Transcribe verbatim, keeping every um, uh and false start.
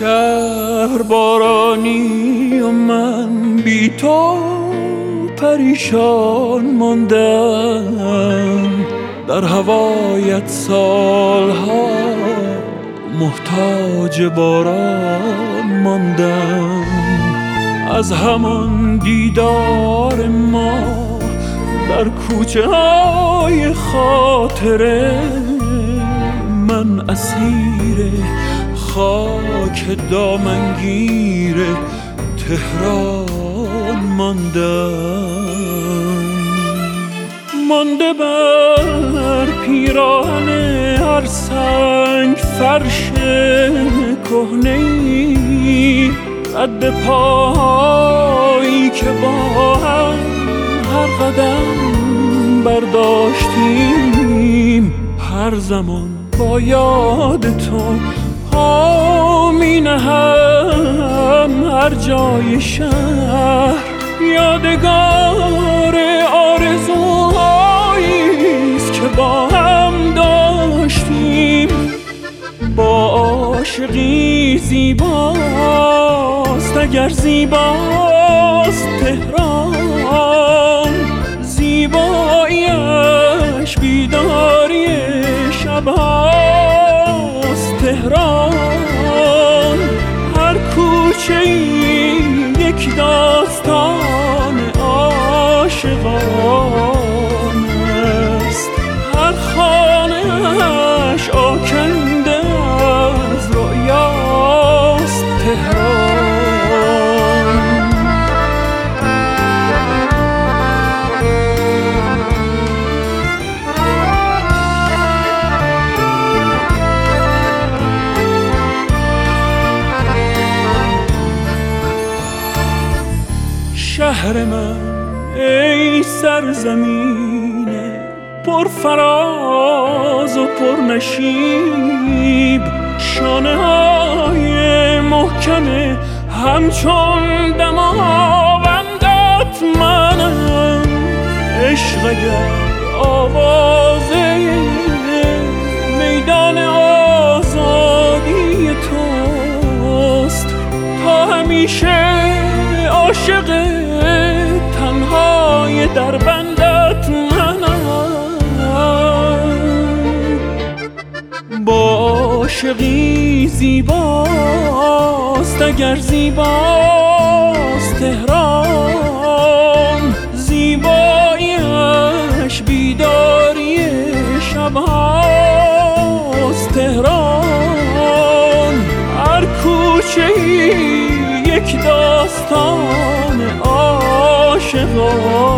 شهر بارانی و من بی تو پریشان ماندم، در هوایت سالها محتاج باران ماندم. از همان دیدار ما در کوچه های خاطره من اسیر خاک دامنگیر تهران ماندم. مانده بر پیراهن هر سنگ فرش کهنه‌ای، قد پایی که با هم هر قدم برداشتیم، هر زمان با یاد تو پا می نهم. هر جای شهر یادگار آرزوهاییست که با هم داشتیم. با عاشقی زیباست اگر زیباست تهران، زیباییش بیداری شبهاست تهران. هر کوچه یک داستان عاشقان است، هر خانه‌اش آکنده از رؤیاست تهران. شهر من ای سرزمین پر فراز و پر نشیب، شانه های محکم همچون دماوندت منم. عشق اگر آوازه میدان آزادی توست، تا همیشه عاشق تنهای در بندت منم. با عاشقی زیباست اگر زیباست تهران، زیباییش بیداری شبهاست تهران. هر کوچه‌ای یک داستان عاشقان